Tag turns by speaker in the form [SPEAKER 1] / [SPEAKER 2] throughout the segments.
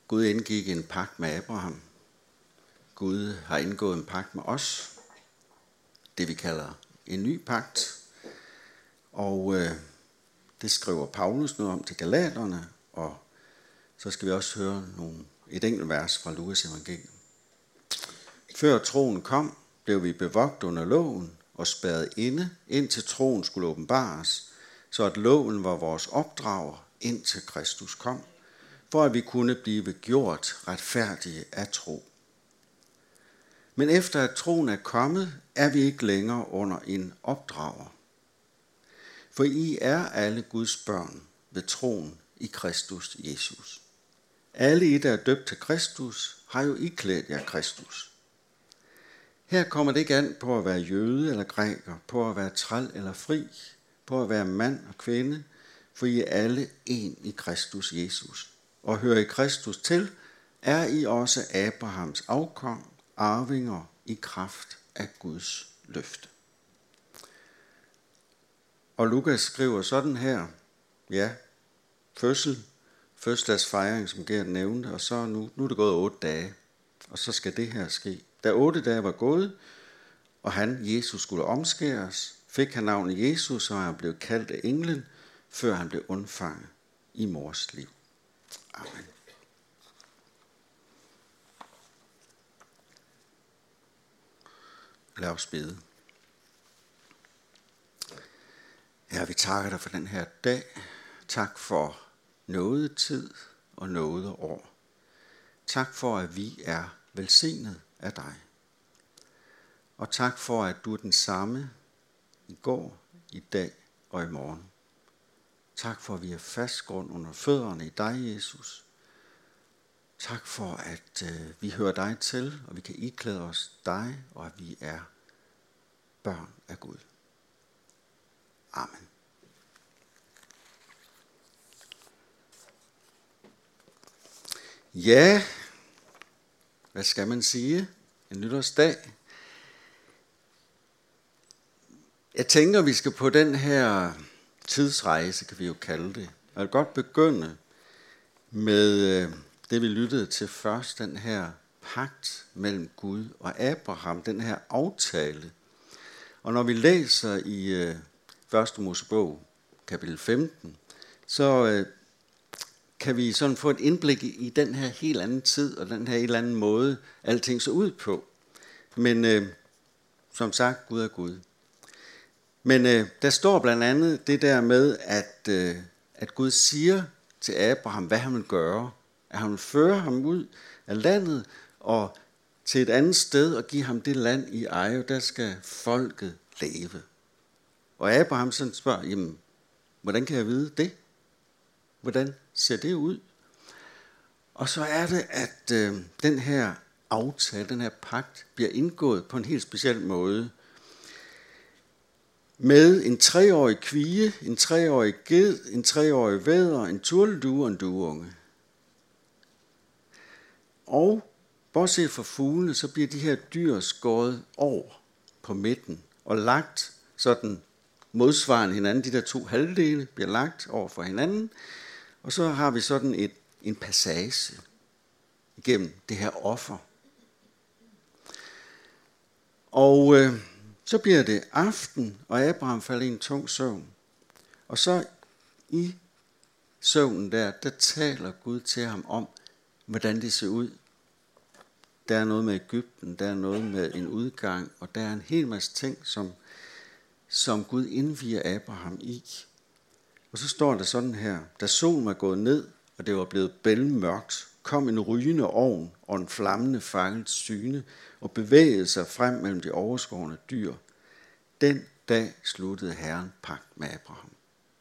[SPEAKER 1] Gud indgik en pagt med Abraham. Gud har indgået en pagt med os. Det vi kalder en ny pagt. Og det skriver Paulus nu om til Galaterne. Og så skal vi også høre et enkelt vers fra Lukas evangelium. Før troen kom, blev vi bevogtet under loven og spærret inde, indtil troen skulle åbenbares, så at loven var vores opdrager, indtil Kristus kom, for at vi kunne blive gjort retfærdige af tro. Men efter at troen er kommet, er vi ikke længere under en opdrager. For I er alle Guds børn ved troen i Kristus Jesus. Alle I, der er døbt til Kristus, har jo iklædt jer Kristus. Her kommer det ikke an på at være jøde eller græker, på at være træl eller fri, på at være mand og kvinde, for I er alle en i Kristus Jesus. Og hører I Kristus til, er I også Abrahams afkom, arvinger i kraft af Guds løfte. Og Lukas skriver sådan her, ja, fødselsdagsfejring, som Gert nævnte, og så nu er det gået 8 dage, og så skal det her ske. Da 8 dage var gået, og Jesus, skulle omskæres, fik han navnet Jesus, og han blev kaldt af englen, før han blev undfanget i mors liv. Amen. Lad os bede. Herre, vi takker dig for den her dag. Tak for nådetid og nådeår. Tak for, at vi er velsignet af dig. Og tak for, at du er den samme i går, i dag og i morgen. Tak for, at vi er fast grund under fødderne i dig, Jesus. Tak for, at vi hører dig til, og vi kan iklæde os dig, og at vi er børn af Gud. Amen. Ja, hvad skal man sige? En nytårsdag. Jeg tænker, vi skal på den her tidsrejse, kan vi jo kalde det. Jeg vil godt begynde med det, vi lyttede til først, den her pagt mellem Gud og Abraham, den her aftale. Og når vi læser i 1. Mosebog, kapitel 15, så kan vi sådan få et indblik i den her helt anden tid, og den her helt anden måde, alting så ud på. Men som sagt, Gud er Gud. Men der står blandt andet det der med, at Gud siger til Abraham, hvad han vil gøre. At han vil føre ham ud af landet og til et andet sted og give ham det land i eje, der skal folket leve. Og Abraham sådan spørger, jamen, hvordan kan jeg vide det? Hvordan ser det ud? Og så er det, at den her aftale, den her pagt, bliver indgået på en helt speciel måde. Med en 3-årig kvie, en 3-årig ged, en 3-årig vædder, en turteldue og en dueunge. Og bortset fra fuglene, så bliver de her dyr skåret over på midten og lagt sådan modsvarende hinanden. De der 2 halvdele bliver lagt over for hinanden. Og så har vi sådan en passage igennem det her offer. Og så bliver det aften, og Abraham falder i en tung søvn. Og så i søvnen der taler Gud til ham om, hvordan det ser ud. Der er noget med Egypten, der er noget med en udgang, og der er en hel masse ting, som Gud indvier Abraham i. Og så står der sådan her, da solen var gået ned, og det var blevet bælmørkt, kom en rygende ovn og en flammende fangels syne, og bevægede sig frem mellem de overskårne dyr. Den dag sluttede Herren pagt med Abraham.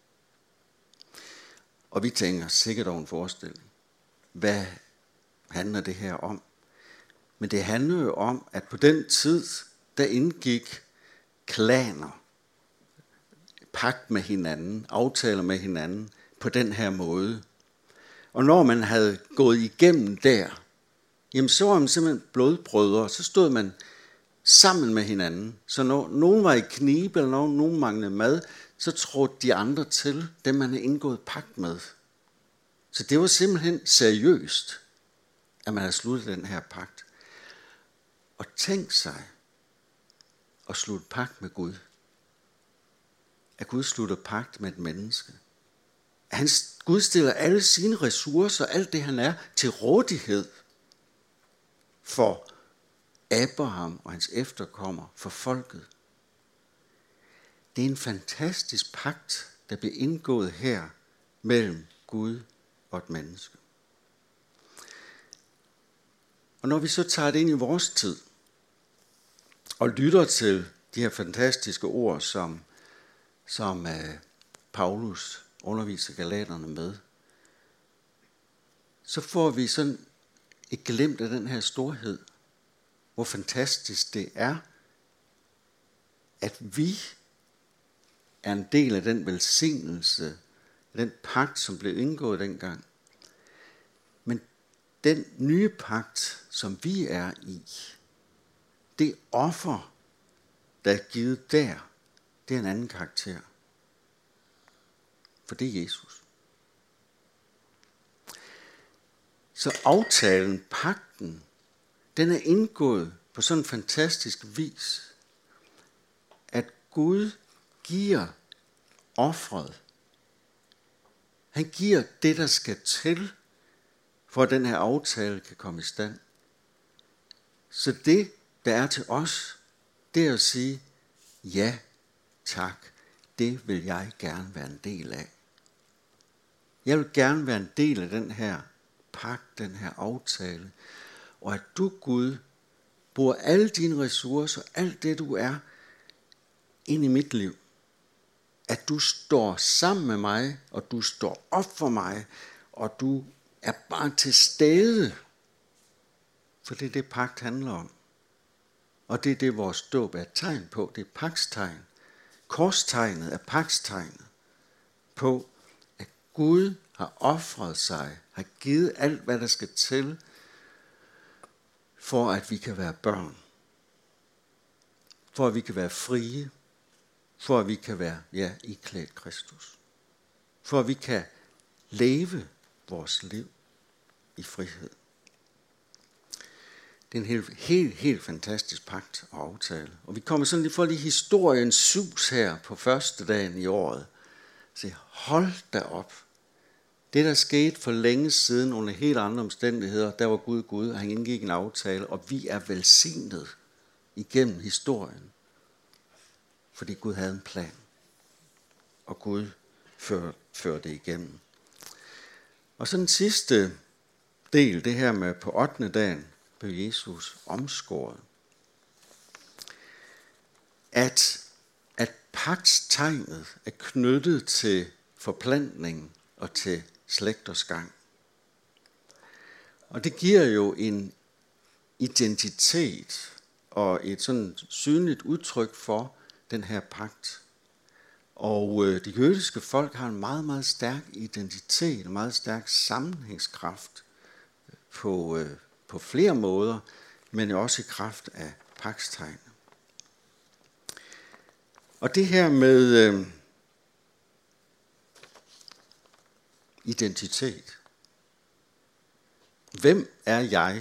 [SPEAKER 1] Og vi tænker sikkert over en forestilling. Hvad handler det her om? Men det handler jo om, at på den tid, der indgik klaner, pagt med hinanden, aftaler med hinanden på den her måde. Og når man havde gået igennem der, jamen så var man simpelthen blodbrødre, så stod man sammen med hinanden. Så når nogen var i knibe, eller når nogen manglede mad, så trådte de andre til, dem man havde indgået pagt med. Så det var simpelthen seriøst. at man har sluttet den her pagt. Og tænk sig at slutte pagt med Gud. At Gud slutter pagt med et menneske. At Gud stiller alle sine ressourcer, alt det han er, til rådighed for Abraham og hans efterkommere, for folket. Det er en fantastisk pagt, der bliver indgået her mellem Gud og et menneske. Og når vi så tager det ind i vores tid, og lytter til de her fantastiske ord, som Paulus underviser galaterne med, så får vi sådan et glimt af den her storhed, hvor fantastisk det er, at vi er en del af den velsignelse, den pagt, som blev indgået dengang. Men den nye pagt, som vi er i, det offer, der er givet der, det er en anden karakter. For det er Jesus. Så aftalen, pagten, den er indgået på sådan en fantastisk vis, at Gud giver offret. Han giver det, der skal til, for at den her aftale kan komme i stand. Så det, der er til os, det er at sige, ja, tak, det vil jeg gerne være en del af. Jeg vil gerne være en del af den her pagt, den her aftale, og at du, Gud, bruger alle dine ressourcer, alt det du er, ind i mit liv. At du står sammen med mig, og du står op for mig, og du er bare til stede. For det er det, pagt handler om. Og det er det, vores dåb er et tegn på. Det er pagtstegn. Korstegnet er pagtstegnet på, at Gud har ofret sig, har givet alt, hvad der skal til, for at vi kan være børn. For at vi kan være frie. For at vi kan være, iklædt Kristus. For at vi kan leve vores liv i frihed. Det er en helt fantastisk pagt og aftale. Og vi kommer sådan lige for lige historiens sus her på første dagen i året. Så hold da op. Det, der skete for længe siden under helt andre omstændigheder, der var Gud, og han indgik en aftale, og vi er velsignet igennem historien. Fordi Gud havde en plan. Og Gud førte det igennem. Og så den sidste del, det her med på 8. dagen, blev Jesus omskåret. At pagtstegnet er knyttet til forplantning og til slægters gang. Og det giver jo en identitet og et sådan synligt udtryk for den her pagt. Og det jødiske folk har en meget, meget stærk identitet, en meget stærk sammenhængskraft på flere måder, men også i kraft af pagtstegnet. Og det her med identitet. Hvem er jeg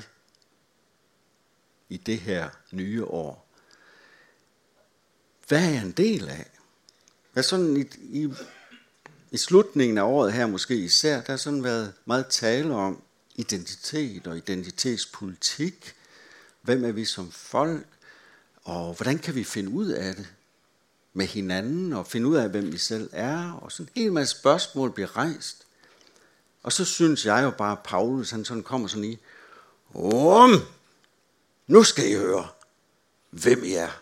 [SPEAKER 1] i det her nye år? Hvad er jeg en del af? Hvad sådan i slutningen af året her måske især, der har sådan været meget tale om identitet og identitetspolitik. Hvem er vi som folk? Og hvordan kan vi finde ud af det med hinanden og finde ud af, hvem vi selv er? Og sådan en hel masse spørgsmål bliver rejst. Og så synes jeg jo bare, at Paulus han sådan kommer sådan i, nu skal I høre, hvem I er.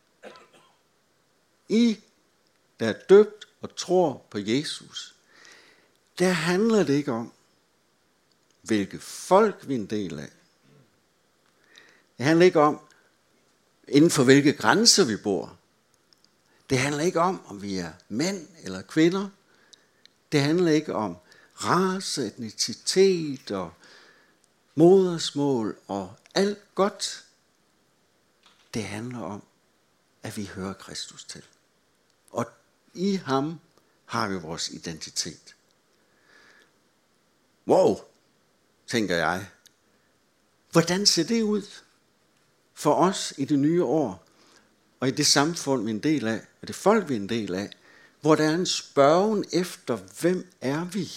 [SPEAKER 1] I, der er døbt og tror på Jesus, der handler det ikke om, hvilke folk vi er en del af. Det handler ikke om, inden for hvilke grænser vi bor. Det handler ikke om vi er mænd eller kvinder. Det handler ikke om race, etnicitet og modersmål og alt godt. Det handler om, at vi hører Kristus til. Og i ham har vi vores identitet. Wow, tænker jeg. Hvordan ser det ud for os i det nye år, og i det samfund, vi er en del af, og det folk, vi er en del af, hvor der er en spørgen efter, hvem er vi?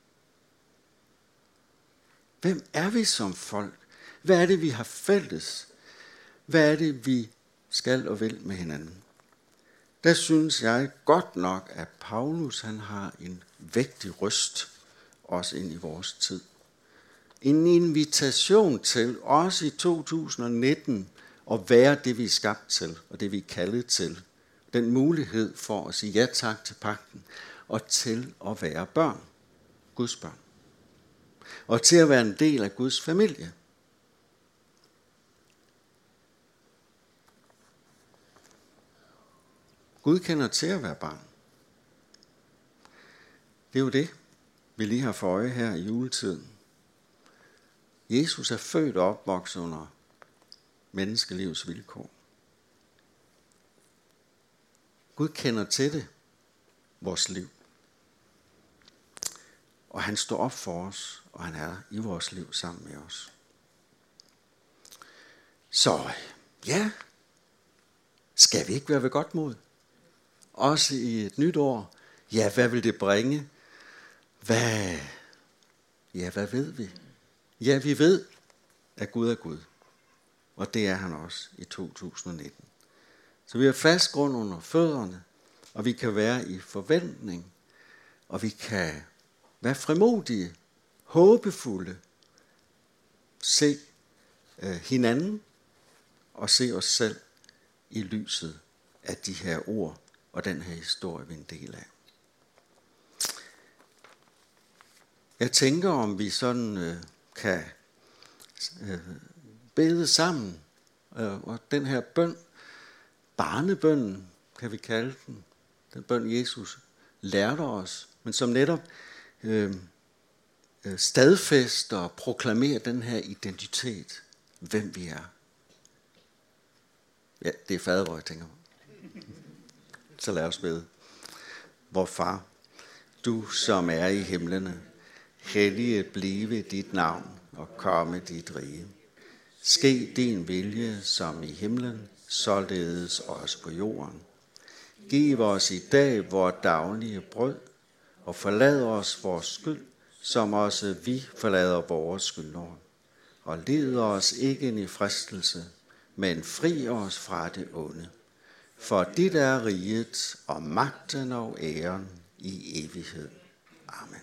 [SPEAKER 1] Hvem er vi som folk? Hvad er det, vi har fælles? Hvad er det, vi skal og vil med hinanden? Der synes jeg godt nok, at Paulus han har en vægtig røst, også ind i vores tid. En invitation til, også i 2019, at være det, vi er skabt til, og det, vi er kaldet til. Den mulighed for at sige ja tak til pagten, og til at være børn, Guds børn. Og til at være en del af Guds familie. Gud kender til at være barn. Det er jo det, vi lige har for øje her i juletiden. Jesus er født og opvokset under menneskelivets vilkår. Gud kender til det, vores liv. Og han står op for os, og han er i vores liv sammen med os. Så ja, skal vi ikke være ved godt mod? Også i et nyt år. Ja, hvad vil det bringe? Hvad ved vi? Ja, vi ved, at Gud er Gud. Og det er han også i 2019. Så vi har fast grund under fødderne, og vi kan være i forventning, og vi kan være frimodige, håbefulde, se hinanden og se os selv i lyset af de her ord og den her historie, vi er en del af. Jeg tænker, om vi sådan kan bede sammen, og den her bøn, barnebønnen kan vi kalde den bøn Jesus lærte os, men som netop stadfæster og proklamerer den her identitet, hvem vi er. Ja, det er fader, jeg tænker. Så lad os bede. Vor far, du som er i himlene, helliget blive dit navn og komme dit rige. Ske din vilje som i himlen, således også på jorden. Giv os i dag vores daglige brød, og forlad os vores skyld, som også vi forlader vores skyldnere. Og led os ikke ind i fristelse, men fri os fra det onde. For dit er riget og magten og æren i evighed. Amen.